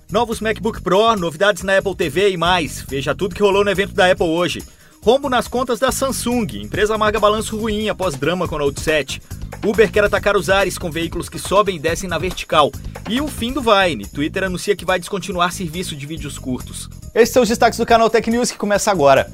Novos MacBook Pro, novidades na Apple TV e mais. Veja tudo que rolou no evento da Apple hoje. Rombo nas contas da Samsung. Empresa amarga balanço ruim após drama com o Note 7. Uber quer atacar os ares com veículos que sobem e descem na vertical. E o fim do Vine. Twitter anuncia que vai descontinuar serviço de vídeos curtos. Esses são os destaques do canal Tech News que começa agora.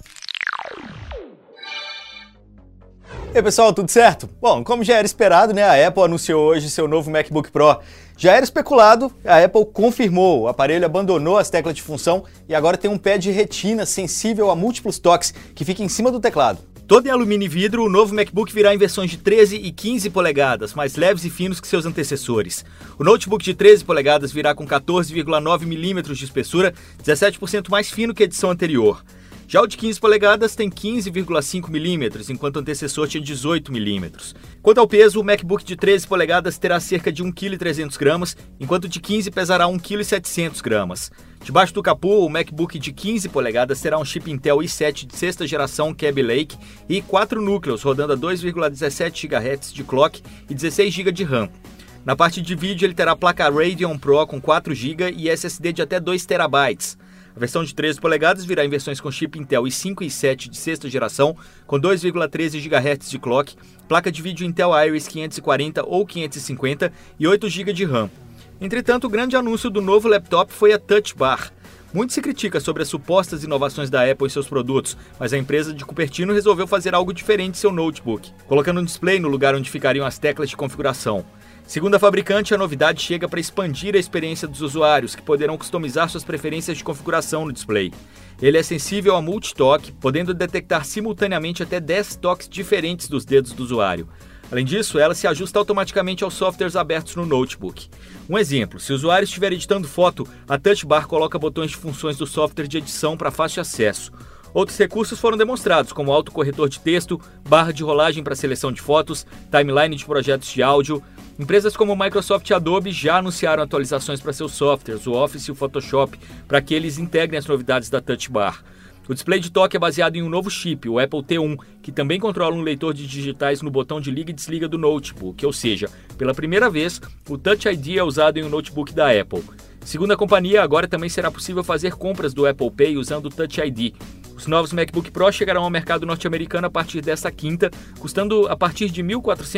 E aí pessoal, tudo certo? Bom, como já era esperado, a Apple anunciou hoje seu novo MacBook Pro. Já era especulado, a Apple confirmou, o aparelho abandonou as teclas de função e agora tem um pad retina sensível a múltiplos toques que fica em cima do teclado. Todo em alumínio e vidro, o novo MacBook virá em versões de 13 e 15 polegadas, mais leves e finos que seus antecessores. O notebook de 13 polegadas virá com 14,9 mm de espessura, 17% mais fino que a edição anterior. Já o de 15 polegadas tem 15,5 mm, enquanto o antecessor tinha 18 mm. Quanto ao peso, o MacBook de 13 polegadas terá cerca de 1,3 kg, enquanto o de 15 pesará 1,7 kg. Debaixo do capô, o MacBook de 15 polegadas terá um chip Intel i7 de sexta geração Kaby Lake e 4 núcleos, rodando a 2,17 GHz de clock e 16 GB de RAM. Na parte de vídeo, ele terá placa Radeon Pro com 4 GB e SSD de até 2 TB. A versão de 13 polegadas virá em versões com chip Intel i5 e i7 de sexta geração, com 2,13 GHz de clock, placa de vídeo Intel Iris 540 ou 550 e 8 GB de RAM. Entretanto, o grande anúncio do novo laptop foi a Touch Bar. Muito se critica sobre as supostas inovações da Apple em seus produtos, mas a empresa de Cupertino resolveu fazer algo diferente em seu notebook, colocando um display no lugar onde ficariam as teclas de configuração. Segundo a fabricante, a novidade chega para expandir a experiência dos usuários, que poderão customizar suas preferências de configuração no display. Ele é sensível a multitoque, podendo detectar simultaneamente até 10 toques diferentes dos dedos do usuário. Além disso, ela se ajusta automaticamente aos softwares abertos no notebook. Um exemplo, se o usuário estiver editando foto, a Touch Bar coloca botões de funções do software de edição para fácil acesso. Outros recursos foram demonstrados, como autocorretor de texto, barra de rolagem para seleção de fotos, timeline de projetos de áudio. Empresas como Microsoft e Adobe já anunciaram atualizações para seus softwares, o Office e o Photoshop, para que eles integrem as novidades da Touch Bar. O display de toque é baseado em um novo chip, o Apple T1, que também controla um leitor de digitais no botão de liga e desliga do notebook, ou seja, pela primeira vez, o Touch ID é usado em um notebook da Apple. Segundo a companhia, agora também será possível fazer compras do Apple Pay usando o Touch ID. Os novos MacBook Pro chegarão ao mercado norte-americano a partir desta quinta, custando a partir de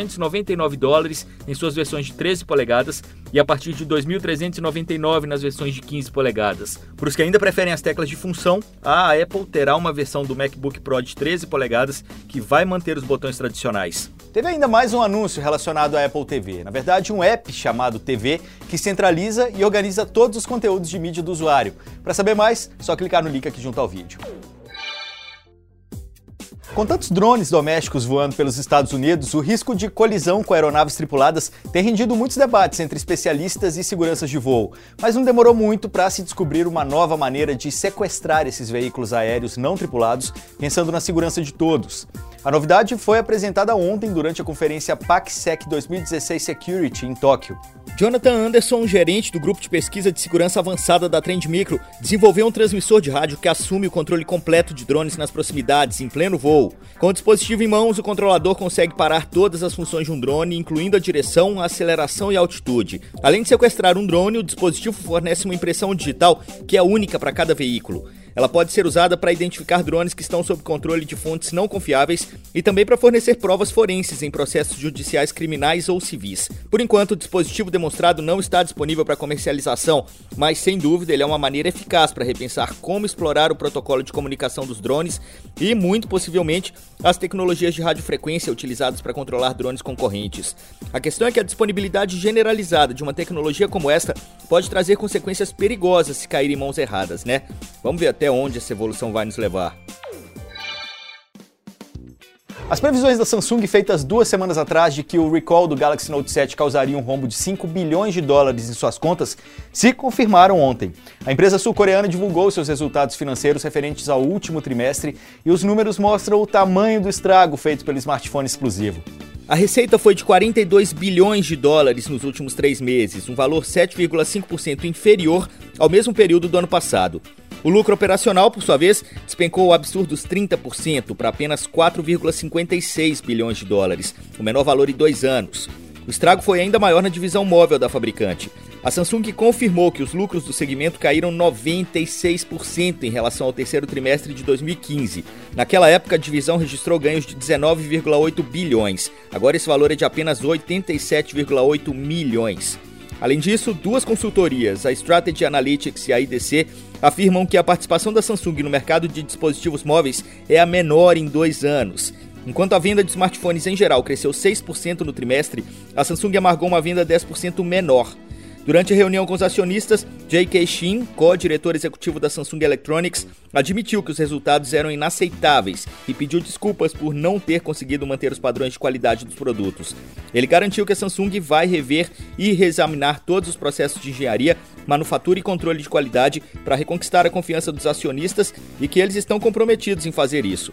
$1.499 em suas versões de 13 polegadas e a partir de $2.399 nas versões de 15 polegadas. Para os que ainda preferem as teclas de função, a Apple terá uma versão do MacBook Pro de 13 polegadas que vai manter os botões tradicionais. Teve ainda mais um anúncio relacionado à Apple TV. Na verdade, um app chamado TV que centraliza e organiza todos os conteúdos de mídia do usuário. Para saber mais, só clicar no link aqui junto ao vídeo. Com tantos drones domésticos voando pelos Estados Unidos, o risco de colisão com aeronaves tripuladas tem rendido muitos debates entre especialistas e seguranças de voo. Mas não demorou muito para se descobrir uma nova maneira de sequestrar esses veículos aéreos não tripulados, pensando na segurança de todos. A novidade foi apresentada ontem durante a conferência PACSEC 2016 Security em Tóquio. Jonathan Anderson, gerente do grupo de pesquisa de segurança avançada da Trend Micro, desenvolveu um transmissor de rádio que assume o controle completo de drones nas proximidades, em pleno voo. Com o dispositivo em mãos, o controlador consegue parar todas as funções de um drone, incluindo a direção, a aceleração e a altitude. Além de sequestrar um drone, o dispositivo fornece uma impressão digital que é única para cada veículo. Ela pode ser usada para identificar drones que estão sob controle de fontes não confiáveis e também para fornecer provas forenses em processos judiciais criminais ou civis. Por enquanto, o dispositivo demonstrado não está disponível para comercialização, mas sem dúvida ele é uma maneira eficaz para repensar como explorar o protocolo de comunicação dos drones e, muito possivelmente, as tecnologias de radiofrequência utilizadas para controlar drones concorrentes. A questão é que a disponibilidade generalizada de uma tecnologia como esta pode trazer consequências perigosas se cair em mãos erradas, né? Vamos ver até onde essa evolução vai nos levar. As previsões da Samsung feitas 2 semanas atrás de que o recall do Galaxy Note 7 causaria um rombo de $5 bilhões em suas contas se confirmaram ontem. A empresa sul-coreana divulgou seus resultados financeiros referentes ao último trimestre e os números mostram o tamanho do estrago feito pelo smartphone exclusivo. A receita foi de $42 bilhões nos últimos 3 meses, um valor 7,5% inferior ao mesmo período do ano passado. O lucro operacional, por sua vez, despencou absurdos 30% para apenas $4,56 bilhões, o menor valor em 2 anos. O estrago foi ainda maior na divisão móvel da fabricante. A Samsung confirmou que os lucros do segmento caíram 96% em relação ao terceiro trimestre de 2015. Naquela época, a divisão registrou ganhos de 19,8 bilhões. Agora esse valor é de apenas 87,8 milhões. Além disso, duas consultorias, a Strategy Analytics e a IDC, afirmam que a participação da Samsung no mercado de dispositivos móveis é a menor em 2 anos. Enquanto a venda de smartphones em geral cresceu 6% no trimestre, a Samsung amargou uma venda 10% menor. Durante a reunião com os acionistas, J.K. Shin, co-diretor executivo da Samsung Electronics, admitiu que os resultados eram inaceitáveis e pediu desculpas por não ter conseguido manter os padrões de qualidade dos produtos. Ele garantiu que a Samsung vai rever e reexaminar todos os processos de engenharia, manufatura e controle de qualidade para reconquistar a confiança dos acionistas e que eles estão comprometidos em fazer isso.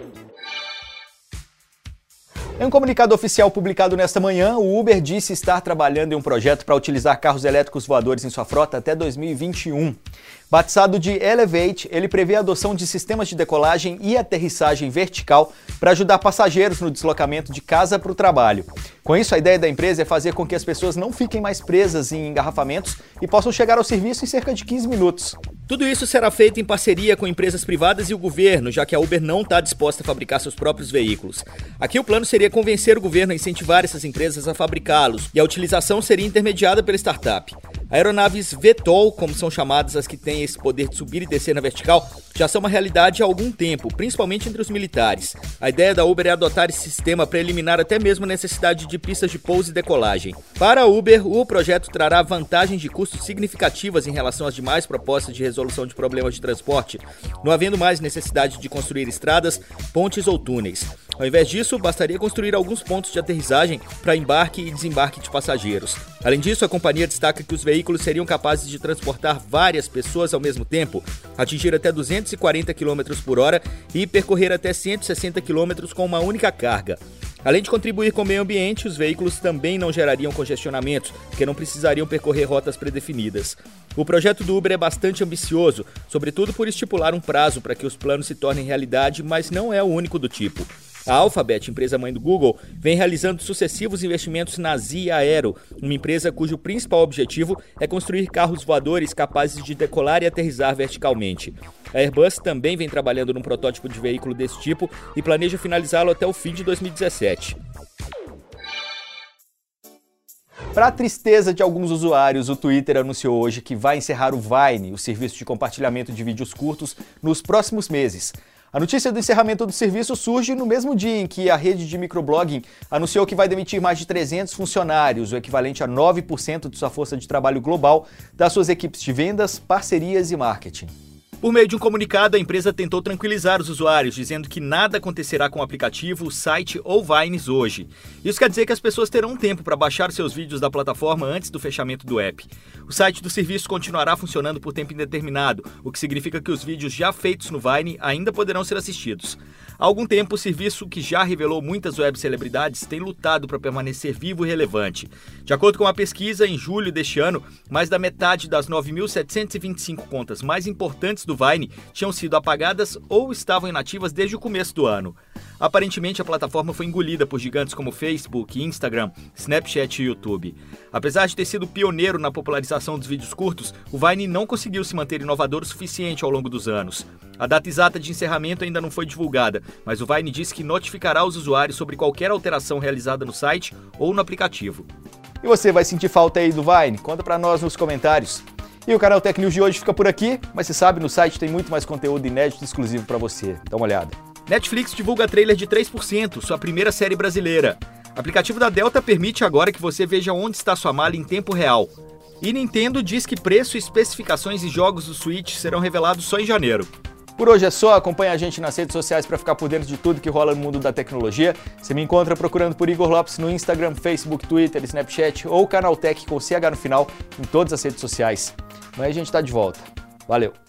Em um comunicado oficial publicado nesta manhã, o Uber disse estar trabalhando em um projeto para utilizar carros elétricos voadores em sua frota até 2021. Batizado de Elevate, ele prevê a adoção de sistemas de decolagem e aterrissagem vertical para ajudar passageiros no deslocamento de casa para o trabalho. Com isso, a ideia da empresa é fazer com que as pessoas não fiquem mais presas em engarrafamentos e possam chegar ao serviço em cerca de 15 minutos. Tudo isso será feito em parceria com empresas privadas e o governo, já que a Uber não está disposta a fabricar seus próprios veículos. Aqui o plano seria convencer o governo a incentivar essas empresas a fabricá-los, e a utilização seria intermediada pela startup. Aeronaves VTOL, como são chamadas as que têm esse poder de subir e descer na vertical, já são uma realidade há algum tempo, principalmente entre os militares. A ideia da Uber é adotar esse sistema para eliminar até mesmo a necessidade de pistas de pouso e decolagem. Para a Uber, o projeto trará vantagens de custos significativas em relação às demais propostas de resolução de problemas de transporte, não havendo mais necessidade de construir estradas, pontes ou túneis. Ao invés disso, bastaria construir alguns pontos de aterrissagem para embarque e desembarque de passageiros. Além disso, a companhia destaca que os veículos seriam capazes de transportar várias pessoas ao mesmo tempo, atingir até 240 km por hora e percorrer até 160 km com uma única carga. Além de contribuir com o meio ambiente, os veículos também não gerariam congestionamentos, porque não precisariam percorrer rotas predefinidas. O projeto do Uber é bastante ambicioso, sobretudo por estipular um prazo para que os planos se tornem realidade, mas não é o único do tipo. A Alphabet, empresa mãe do Google, vem realizando sucessivos investimentos na Zee Aero, uma empresa cujo principal objetivo é construir carros voadores capazes de decolar e aterrissar verticalmente. A Airbus também vem trabalhando num protótipo de veículo desse tipo e planeja finalizá-lo até o fim de 2017. Para a tristeza de alguns usuários, o Twitter anunciou hoje que vai encerrar o Vine, o serviço de compartilhamento de vídeos curtos, nos próximos meses. A notícia do encerramento do serviço surge no mesmo dia em que a rede de microblogging anunciou que vai demitir mais de 300 funcionários, o equivalente a 9% de sua força de trabalho global, das suas equipes de vendas, parcerias e marketing. Por meio de um comunicado, a empresa tentou tranquilizar os usuários, dizendo que nada acontecerá com o aplicativo, o site ou Vines hoje. Isso quer dizer que as pessoas terão tempo para baixar seus vídeos da plataforma antes do fechamento do app. O site do serviço continuará funcionando por tempo indeterminado, o que significa que os vídeos já feitos no Vine ainda poderão ser assistidos. Há algum tempo, o serviço, que já revelou muitas web celebridades, tem lutado para permanecer vivo e relevante. De acordo com uma pesquisa, em julho deste ano, mais da metade das 9.725 contas mais importantes do Vine tinham sido apagadas ou estavam inativas desde o começo do ano. Aparentemente, a plataforma foi engolida por gigantes como Facebook, Instagram, Snapchat e YouTube. Apesar de ter sido pioneiro na popularização dos vídeos curtos, o Vine não conseguiu se manter inovador o suficiente ao longo dos anos. A data exata de encerramento ainda não foi divulgada, mas o Vine disse que notificará os usuários sobre qualquer alteração realizada no site ou no aplicativo. E você vai sentir falta aí do Vine? Conta pra nós nos comentários. E o canal Tech News de hoje fica por aqui, mas você sabe, no site tem muito mais conteúdo inédito e exclusivo pra você. Dá uma olhada. Netflix divulga trailer de 3%, sua primeira série brasileira. O aplicativo da Delta permite agora que você veja onde está sua mala em tempo real. E Nintendo diz que preço, especificações e jogos do Switch serão revelados só em janeiro. Por hoje é só, acompanha a gente nas redes sociais para ficar por dentro de tudo que rola no mundo da tecnologia. Você me encontra procurando por Igor Lopes no Instagram, Facebook, Twitter, Snapchat ou Canal Tech com CH no final em todas as redes sociais. Amanhã a gente está de volta. Valeu!